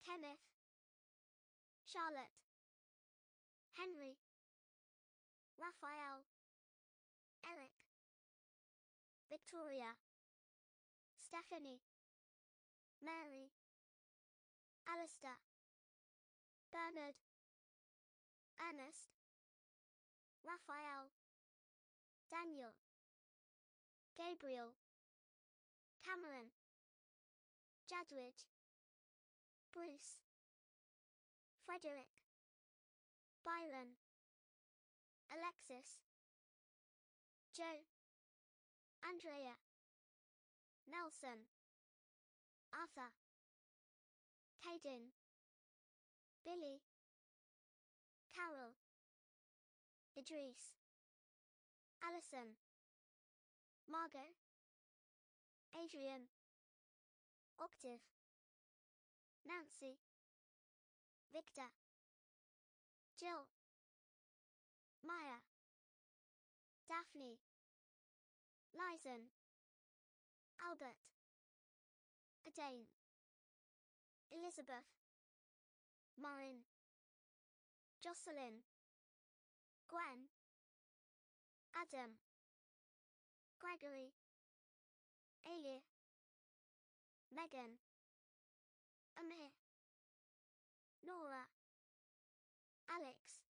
Kenneth, Charlotte, Henry, Raphael, Eric, Victoria, Stephanie, Mary, Alistair, Bernard, Ernest, Raphael, Daniel, Gabriel, Cameron, Jadwidge, Bruce, Frederick, Byron, Alexis, Joe, Andrea, Nelson, Arthur, Caden, Billy, Carol, Idris, Alison, Margot, Adrian, Octave, Nancy, Victor, Jill, Maya, Daphne, Lizen, Albert, Adane, Elizabeth, Marin, Jocelyn, Gwen, Adam, Gregory, Ailey, Megan, Amir, Nora, Alex,